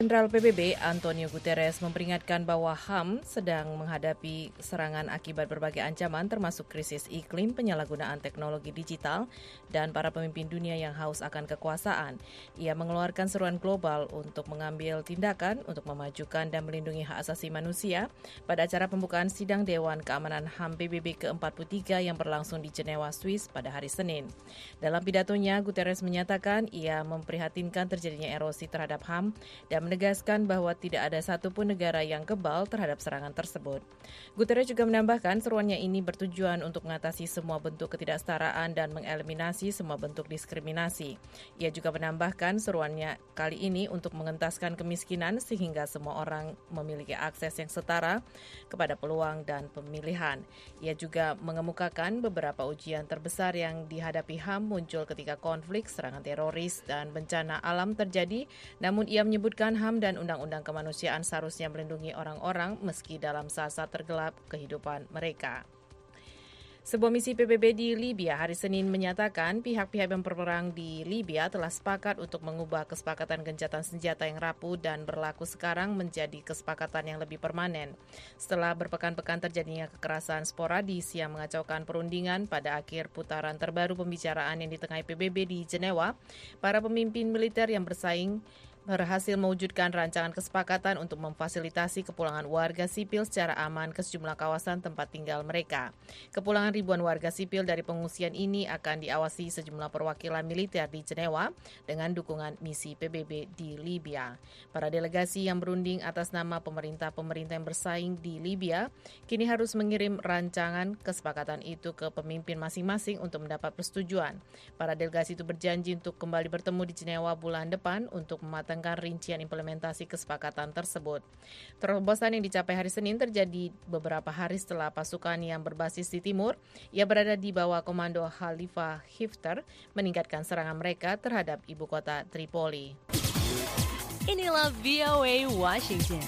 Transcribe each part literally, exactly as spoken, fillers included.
Jenderal P B B Antonio Guterres memperingatkan bahwa H A M sedang menghadapi serangan akibat berbagai ancaman termasuk krisis iklim, penyalahgunaan teknologi digital, dan para pemimpin dunia yang haus akan kekuasaan. Ia mengeluarkan seruan global untuk mengambil tindakan untuk memajukan dan melindungi hak asasi manusia pada acara pembukaan sidang Dewan Keamanan H A M P B B ke empat puluh tiga yang berlangsung di Jenewa, Swiss pada hari Senin. Dalam pidatonya, Guterres menyatakan ia memprihatinkan terjadinya erosi terhadap H A M dan menegaskan bahwa tidak ada satupun negara yang kebal terhadap serangan tersebut. Guterres juga menambahkan seruannya ini bertujuan untuk mengatasi semua bentuk ketidaksetaraan dan mengeliminasi semua bentuk diskriminasi. Ia juga menambahkan seruannya kali ini untuk mengentaskan kemiskinan sehingga semua orang memiliki akses yang setara kepada peluang dan pemilihan. Ia juga mengemukakan beberapa ujian terbesar yang dihadapi H A M muncul ketika konflik, serangan teroris, dan bencana alam terjadi, namun ia menyebutkan H A M dan Undang-Undang Kemanusiaan seharusnya melindungi orang-orang meski dalam saat-saat tergelap kehidupan mereka. Sebuah misi P B B di Libya hari Senin menyatakan pihak-pihak yang berperang di Libya telah sepakat untuk mengubah kesepakatan gencatan senjata yang rapuh dan berlaku sekarang menjadi kesepakatan yang lebih permanen. Setelah berpekan-pekan terjadinya kekerasan sporadis yang mengacaukan perundingan pada akhir putaran terbaru pembicaraan yang ditengahi P B B di Jenewa, para pemimpin militer yang bersaing berhasil mewujudkan rancangan kesepakatan untuk memfasilitasi kepulangan warga sipil secara aman ke sejumlah kawasan tempat tinggal mereka. Kepulangan ribuan warga sipil dari pengungsian ini akan diawasi sejumlah perwakilan militer di Jenewa dengan dukungan misi P B B di Libya. Para delegasi yang berunding atas nama pemerintah-pemerintah yang bersaing di Libya kini harus mengirim rancangan kesepakatan itu ke pemimpin masing-masing untuk mendapat persetujuan. Para delegasi itu berjanji untuk kembali bertemu di Jenewa bulan depan untuk mematangkan tentang rincian implementasi kesepakatan tersebut. Terobosan yang dicapai hari Senin terjadi beberapa hari setelah pasukan yang berbasis di timur, ia berada di bawah komando Khalifa Hifter, meningkatkan serangan mereka terhadap ibu kota Tripoli. Inilah V O A Washington.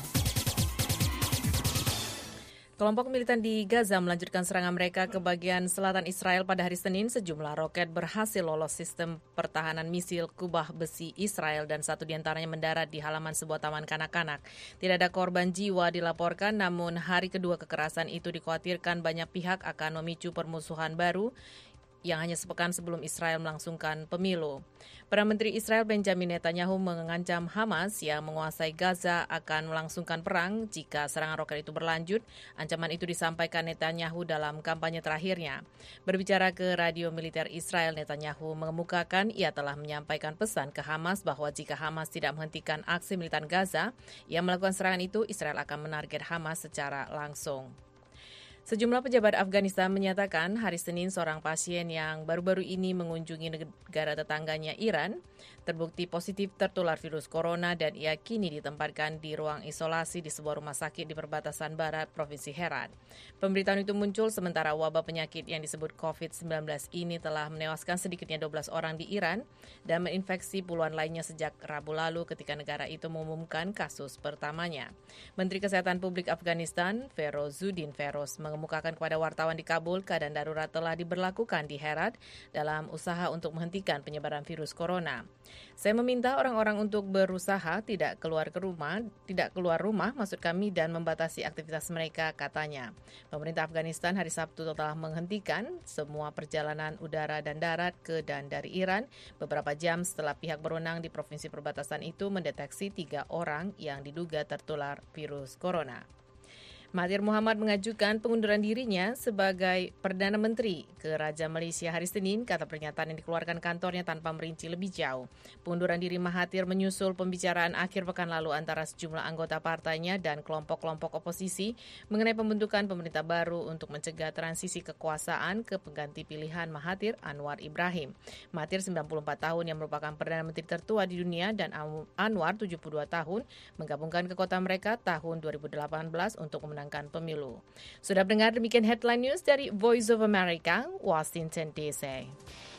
Kelompok militan di Gaza melanjutkan serangan mereka ke bagian selatan Israel pada hari Senin. Sejumlah roket berhasil lolos sistem pertahanan misil kubah besi Israel dan satu diantaranya mendarat di halaman sebuah taman kanak-kanak. Tidak ada korban jiwa dilaporkan, namun hari kedua kekerasan itu dikhawatirkan banyak pihak akan memicu permusuhan baru yang hanya sepekan sebelum Israel melangsungkan pemilu. Perdana Menteri Israel Benjamin Netanyahu mengancam Hamas yang menguasai Gaza akan melangsungkan perang jika serangan roket itu berlanjut. Ancaman itu disampaikan Netanyahu dalam kampanye terakhirnya. Berbicara ke radio militer Israel, Netanyahu mengemukakan ia telah menyampaikan pesan ke Hamas bahwa jika Hamas tidak menghentikan aksi militan Gaza yang melakukan serangan itu, Israel akan menarget Hamas secara langsung. Sejumlah pejabat Afghanistan menyatakan hari Senin seorang pasien yang baru-baru ini mengunjungi negara tetangganya Iran terbukti positif tertular virus corona dan ia kini ditempatkan di ruang isolasi di sebuah rumah sakit di perbatasan barat Provinsi Herat. Pemberitaan itu muncul sementara wabah penyakit yang disebut covid sembilan belas ini telah menewaskan sedikitnya dua belas orang di Iran dan menginfeksi puluhan lainnya sejak Rabu lalu ketika negara itu mengumumkan kasus pertamanya. Menteri Kesehatan Publik Afghanistan, Ferozuddin Feroz, mengemukakan kepada wartawan di Kabul keadaan darurat telah diberlakukan di Herat dalam usaha untuk menghentikan penyebaran virus corona. Saya meminta orang-orang untuk berusaha tidak keluar ke rumah, tidak keluar rumah maksud kami dan membatasi aktivitas mereka, katanya. Pemerintah Afghanistan hari Sabtu telah menghentikan semua perjalanan udara dan darat ke dan dari Iran beberapa jam setelah pihak berwenang di provinsi perbatasan itu mendeteksi tiga orang yang diduga tertular virus corona. Mahathir Muhammad mengajukan pengunduran dirinya sebagai Perdana Menteri ke Raja Malaysia hari Senin, kata pernyataan yang dikeluarkan kantornya tanpa merinci lebih jauh. Pengunduran diri Mahathir menyusul pembicaraan akhir pekan lalu antara sejumlah anggota partainya dan kelompok-kelompok oposisi mengenai pembentukan pemerintah baru untuk mencegah transisi kekuasaan ke pengganti pilihan Mahathir, Anwar Ibrahim. Mahathir sembilan puluh empat tahun yang merupakan Perdana Menteri tertua di dunia dan Anwar tujuh puluh dua tahun menggabungkan kekuatan mereka tahun dua ribu delapan belas untuk memenangkan pemilu. Sudah mendengar demikian headline news dari Voice of America, Washington D C.